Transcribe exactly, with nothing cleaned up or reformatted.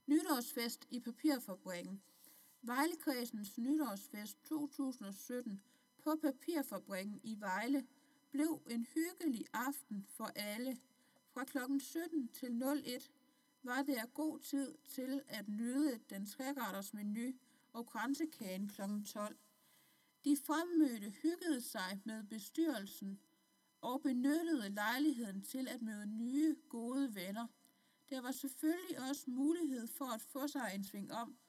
Nytårsfest i Papirfabrikken. Vejlekredsens nytårsfest to tusind og sytten på Papirfabrikken i Vejle blev en hyggelig aften for alle. Fra klokken sytten til nul et var der god tid til at nyde den treretters menu og kransekagen klokken tolv. De fremmødte hyggede sig med bestyrelsen og benyttede lejligheden til at møde nye, gode venner. Der var selvfølgelig også mulighed for at få sig en sving om